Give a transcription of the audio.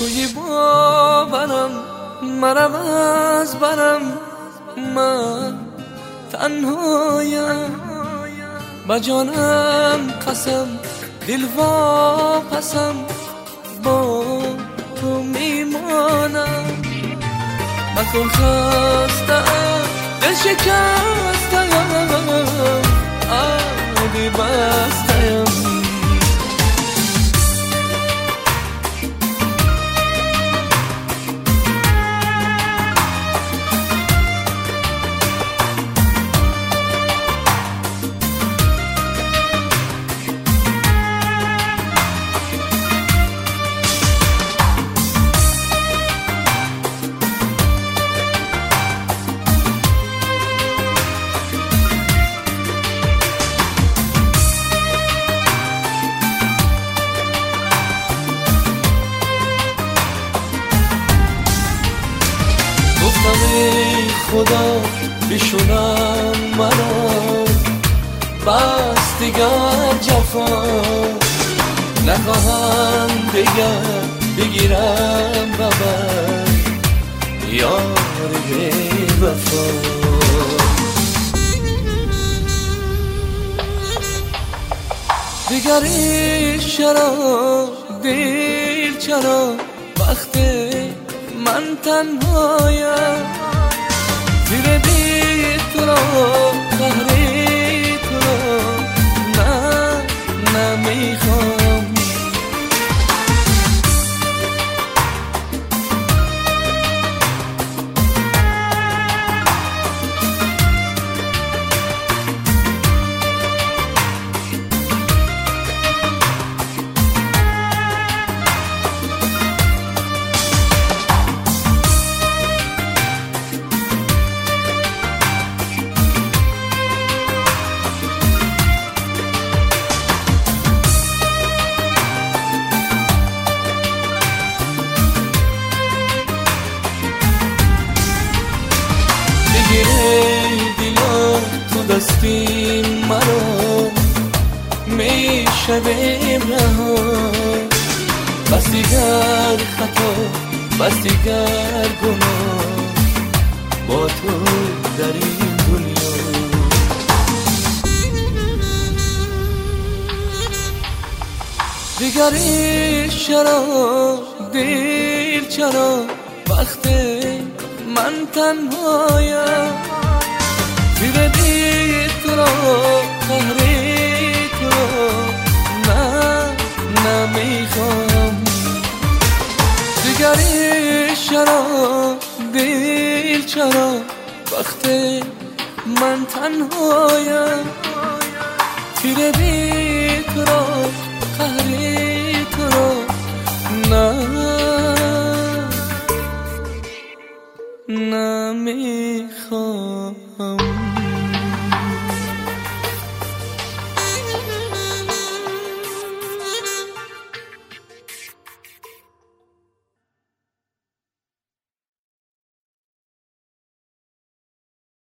توی باورم مرم از برم، من تنهایم با جانم قسم دل واپسم، با تو میمانم. مکن خستم دل شکستم، آبی بستم. گفتم ای خدا بشونم مرا، بس دیگر جفا نخواهم دیگر بگیرم ببر یار وفا. دیگری چرا دل چرا وقتی من تنهایم، زیر بی تو را قهری تو را نه نمیخوام. دیلا تو دستی مرا میشویم رها، بس دیگر خطا بس دیگر گناه با تو در این دنیا. دیگری چرا دل چرا وقتی من تنهایم، زیر بی تو را قهری تو را نه نمیخوام. دیگری چرا دل چرا وقتی من تنهایم، زیر بی تو را قهری تو را نه نمیخوام.